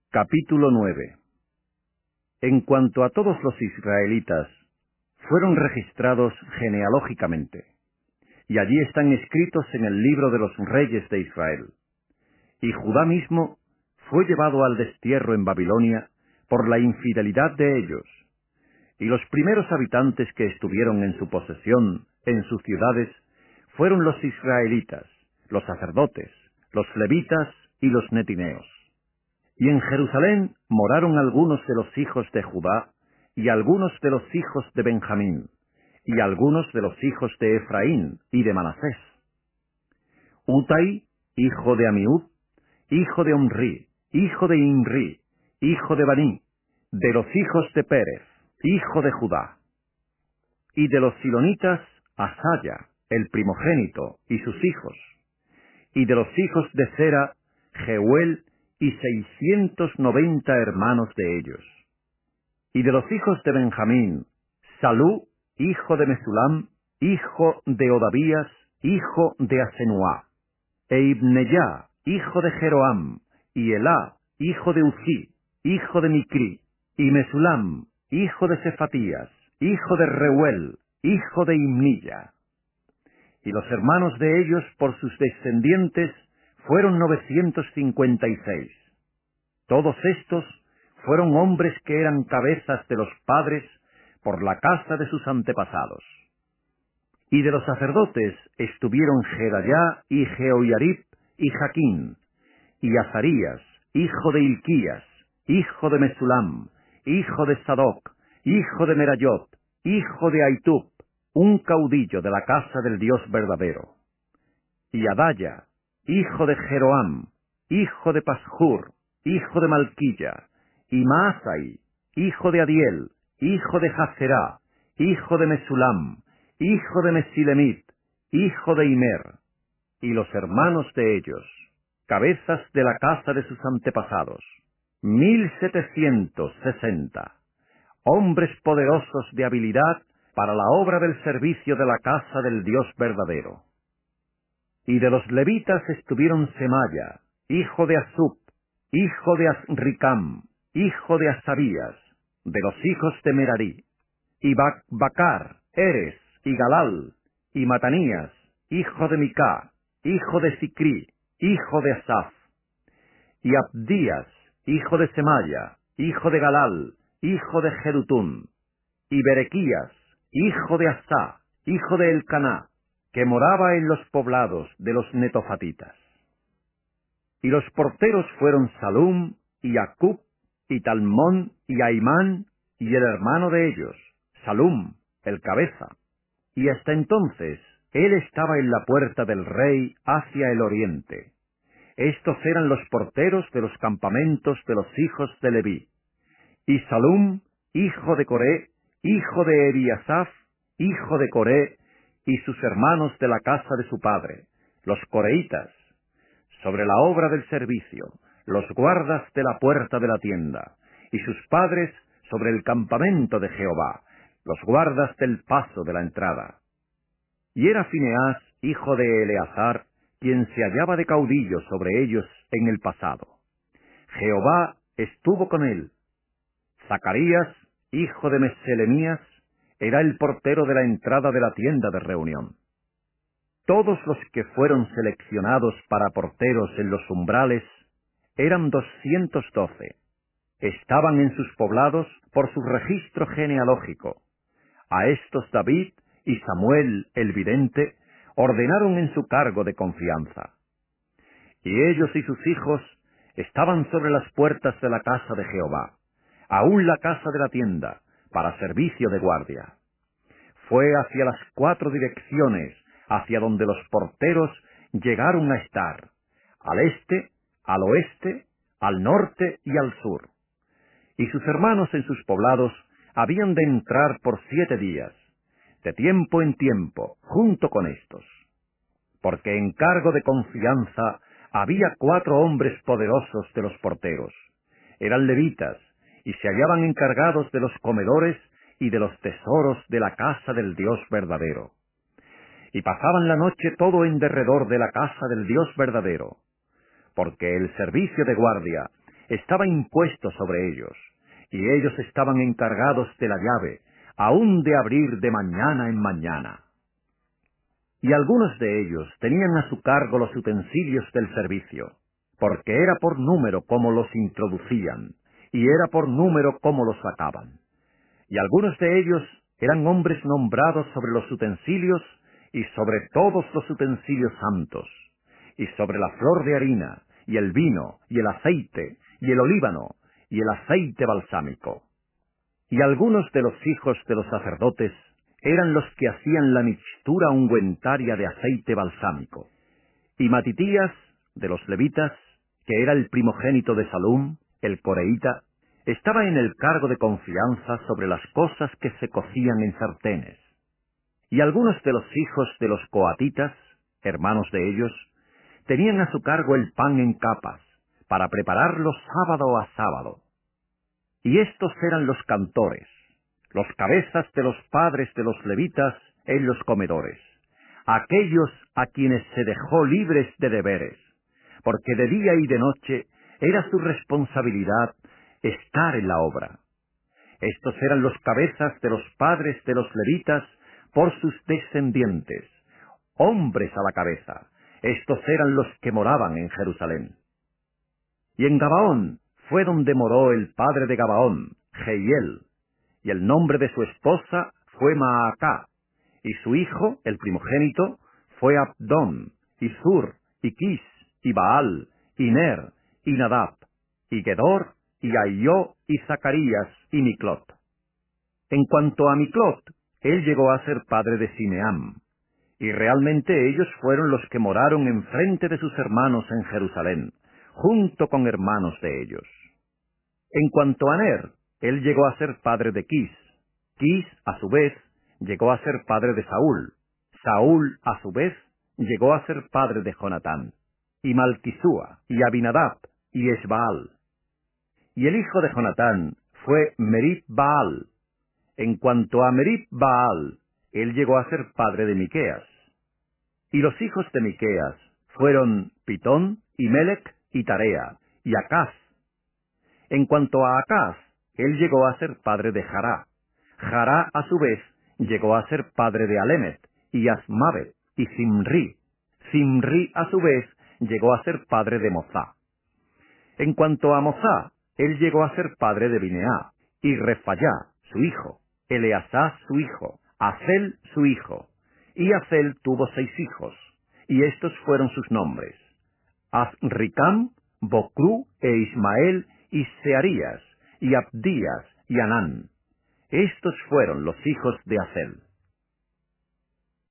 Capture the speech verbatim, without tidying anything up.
Capítulo nueve. En cuanto a todos los israelitas, fueron registrados genealógicamente, y allí están escritos en el libro de los reyes de Israel. Y Judá mismo fue llevado al destierro en Babilonia por la infidelidad de ellos, y los primeros habitantes que estuvieron en su posesión, en sus ciudades, fueron los israelitas, los sacerdotes, los levitas y los netineos. Y en Jerusalén moraron algunos de los hijos de Judá, y algunos de los hijos de Benjamín, y algunos de los hijos de Efraín y de Manasés. Utai, hijo de Amiud, hijo de Omri, hijo de Imri, hijo de Baní, de los hijos de Pérez, hijo de Judá. Y de los silonitas, Asaya, el primogénito, y sus hijos. Y de los hijos de Zera, Jeuel, y seiscientos noventa hermanos de ellos. Y de los hijos de Benjamín, Salú, hijo de Mesulam, hijo de Odavías, hijo de Asenuá, e Ibneyá, hijo de Jeroam, y Elá, hijo de Uzí, hijo de Micri, y Mesulam, hijo de Cefatías, hijo de Reuel, hijo de Imnilla. Y los hermanos de ellos por sus descendientes fueron novecientos cincuenta y seis. Todos estos fueron hombres que eran cabezas de los padres por la casa de sus antepasados. Y de los sacerdotes estuvieron Jedayá y Jehoiarib y Jaquín, y Azarías, hijo de Hilquías, hijo de Mesulam, hijo de Sadoc, hijo de Merayot, hijo de Aitub, un caudillo de la casa del Dios verdadero. Y Adaya, hijo de Jeroam, hijo de Pashur, hijo de Malquilla, y Maasai, hijo de Adiel, hijo de Jaserá, hijo de Mesulam, hijo de Mesilemit, hijo de Imer, y los hermanos de ellos, cabezas de la casa de sus antepasados, mil setecientos sesenta, hombres poderosos de habilidad para la obra del servicio de la casa del Dios verdadero. Y de los levitas estuvieron Semaya, hijo de Asub, hijo de Azricam, hijo de Asabías, de los hijos de Merarí, y Bac Bacar, Eres, y Galal, y Matanías, hijo de Micá, hijo de Sicri, hijo de Asaf, y Abdías, hijo de Semaya, hijo de Galal, hijo de Jedutún, y Berequías, hijo de Asá, hijo de Elcaná, que moraba en los poblados de los netofatitas. Y los porteros fueron Salum, y Acub, y Talmón, y Aimán, y el hermano de ellos, Salum, el cabeza. Y hasta entonces él estaba en la puerta del rey hacia el oriente. Estos eran los porteros de los campamentos de los hijos de Leví. Y Salum, hijo de Coré, hijo de Ebiasaf, hijo de Coré, y sus hermanos de la casa de su padre, los coreitas, sobre la obra del servicio, los guardas de la puerta de la tienda, y sus padres sobre el campamento de Jehová, los guardas del paso de la entrada. Y era Fineás, hijo de Eleazar, quien se hallaba de caudillo sobre ellos en el pasado. Jehová estuvo con él. Zacarías, hijo de Meselemías, era el portero de la entrada de la tienda de reunión. Todos los que fueron seleccionados para porteros en los umbrales eran doscientos doce. Estaban en sus poblados por su registro genealógico. A estos David y Samuel el vidente ordenaron en su cargo de confianza. Y ellos y sus hijos estaban sobre las puertas de la casa de Jehová, aún la casa de la tienda, para servicio de guardia. Fue hacia las cuatro direcciones hacia donde los porteros llegaron a estar, al este, al oeste, al norte y al sur. Y sus hermanos en sus poblados habían de entrar por siete días, de tiempo en tiempo, junto con estos. Porque en cargo de confianza había cuatro hombres poderosos de los porteros. Eran levitas, y se hallaban encargados de los comedores y de los tesoros de la casa del Dios verdadero. Y pasaban la noche todo en derredor de la casa del Dios verdadero, porque el servicio de guardia estaba impuesto sobre ellos, y ellos estaban encargados de la llave, aún de abrir de mañana en mañana. Y algunos de ellos tenían a su cargo los utensilios del servicio, porque era por número como los introducían, y era por número como los sacaban. Y algunos de ellos eran hombres nombrados sobre los utensilios, y sobre todos los utensilios santos, y sobre la flor de harina, y el vino, y el aceite, y el olíbano, y el aceite balsámico. Y algunos de los hijos de los sacerdotes eran los que hacían la mixtura ungüentaria de aceite balsámico. Y Matitías, de los levitas, que era el primogénito de Salum, el coreíta, estaba en el cargo de confianza sobre las cosas que se cocían en sartenes. Y algunos de los hijos de los coatitas, hermanos de ellos, tenían a su cargo el pan en capas, para prepararlo sábado a sábado. Y estos eran los cantores, los cabezas de los padres de los levitas en los comedores, aquellos a quienes se dejó libres de deberes, porque de día y de noche era su responsabilidad estar en la obra. Estos eran los cabezas de los padres de los levitas por sus descendientes, hombres a la cabeza. Estos eran los que moraban en Jerusalén. Y en Gabaón fue donde moró el padre de Gabaón, Jehiel, y el nombre de su esposa fue Maacá, y su hijo, el primogénito, fue Abdón, y Zur, y Quis, y Baal, y Ner, y Nadab, y Gedor, y Ahió, y Zacarías, y Miclot. En cuanto a Miclot, él llegó a ser padre de Simeam, y realmente ellos fueron los que moraron enfrente de sus hermanos en Jerusalén, junto con hermanos de ellos. En cuanto a Ner, él llegó a ser padre de Quis. Quis, a su vez, llegó a ser padre de Saúl. Saúl, a su vez, llegó a ser padre de Jonatán, y Malquisúa, y Abinadab, y Esbaal. Y el hijo de Jonatán fue Merib Baal. En cuanto a Merib Baal, él llegó a ser padre de Miqueas. Y los hijos de Miqueas fueron Pitón, y Melec, y Tarea, y Acaz. En cuanto a Acaz, él llegó a ser padre de Jará. Jará, a su vez, llegó a ser padre de Alemet, y Asmavet, y Zimri. Zimri, a su vez, llegó a ser padre de Mozá. En cuanto a Mozá, él llegó a ser padre de Bineá, y Refayá, su hijo, Eleazá, su hijo, Azel, su hijo. Y Azel tuvo seis hijos, y estos fueron sus nombres: Azricam, Bocrú, e Ismael, y Searías, y Abdías, y Anán. Estos fueron los hijos de Azel.